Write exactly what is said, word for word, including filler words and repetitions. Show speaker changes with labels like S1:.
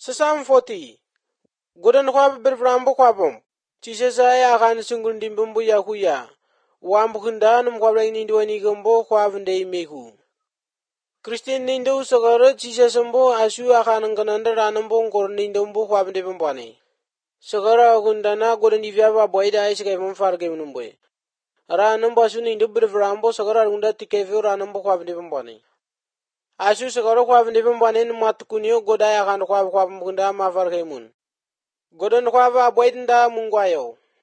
S1: Psalm forty. Godan kwab berframbo kwabom. Tisha ya kan sungundi bumbu ya kuya. Wambu kundanum kwabla ini duani gombo kwabnde imeku. Christian nindo sogoro tisha sombo asu akan kananda ranambo ngor nindo mbu kwabnde bumbane. Sogoro gundana godan divya boyda iska imam farge munumboy. Ranambo asu nindo berframbo sogoro gunda tikefu ranambo kwabnde bumbane. Asu sogoro kwabnde bumbane numatukuniyo godaya kan kwab kwab munda ma farge mun. Godon kwaba boydinda mungwayo.